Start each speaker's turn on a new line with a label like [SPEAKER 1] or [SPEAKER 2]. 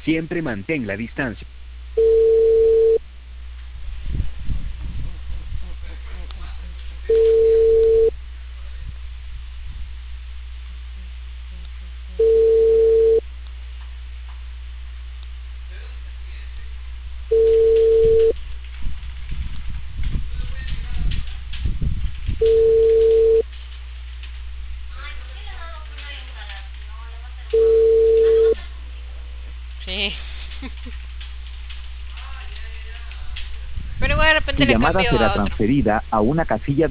[SPEAKER 1] Siempre mantén la distancia.
[SPEAKER 2] Sí. Pero igual de repente
[SPEAKER 3] Su
[SPEAKER 2] le
[SPEAKER 3] llamada
[SPEAKER 2] cambio
[SPEAKER 3] será
[SPEAKER 2] a otro.
[SPEAKER 3] transferida a una casilla